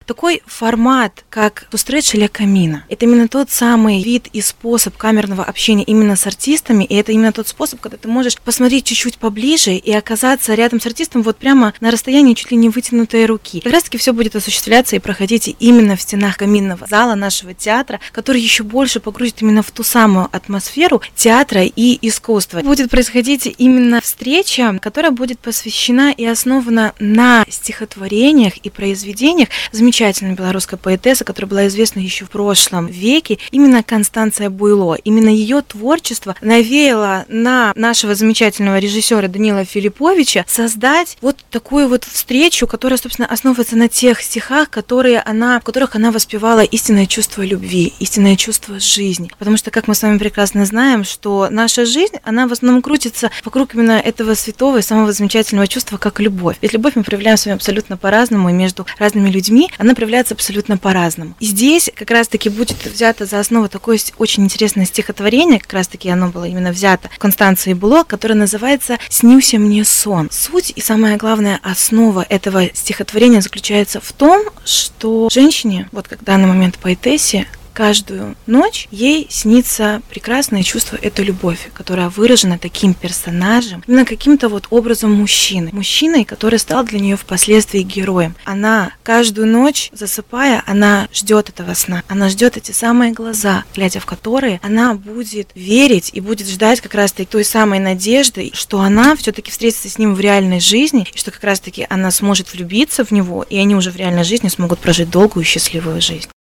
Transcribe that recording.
Такой формат, как тустрэч ля камина, это именно тот самый вид и способ камерного общения именно с артистами, и это именно тот способ, когда ты можешь посмотреть чуть-чуть поближе и оказаться рядом с артистом вот прямо на расстоянии чуть ли не вытянутой руки. Как раз таки все будет осуществляться и проходить именно в стенах каминного зала нашего театра, который еще больше погрузит именно в ту самую атмосферу театра и искусства. Будет происходить именно встреча, которая будет посвящена и основана на стихотворениях и произведениях замечательной белорусской поэтессы, которая была известна еще в прошлом веке, именно Констанция Буйло. Именно ее творчество навеяло на нашего замечательного режиссера Данила Филипповича создать вот такую вот встречу, которая, собственно, основывается на тех стихах, в которых она воспевала истинное чувство любви, истинное чувство жизни. Потому что, как мы с вами прекрасно знаем, что наша жизнь, она в основном крутится вокруг именно этого святого и самого замечательного чувства, как любовь. Ведь любовь мы проявляем с вами абсолютно по-разному, и между разными людьми она проявляется абсолютно по-разному. И здесь как раз-таки будет взято за основу такое очень интересное стихотворение, как раз-таки оно было именно взято Констанцией Буйло, которое называется «Снился мне сон». Суть и самая главная основа этого стихотворения заключается в том, что женщине, вот как в данный момент поэтессе, каждую ночь ей снится прекрасное чувство, это любовь, которая выражена таким персонажем, именно каким-то вот образом мужчины. Мужчиной, который стал для нее впоследствии героем. Она каждую ночь, засыпая, она ждет этого сна. Она ждет эти самые глаза, глядя в которые она будет верить и будет ждать как раз-таки той самой надежды, что она все-таки встретится с ним в реальной жизни, и что как раз-таки она сможет влюбиться в него, и они уже в реальной жизни смогут прожить долгую и счастливую жизнь.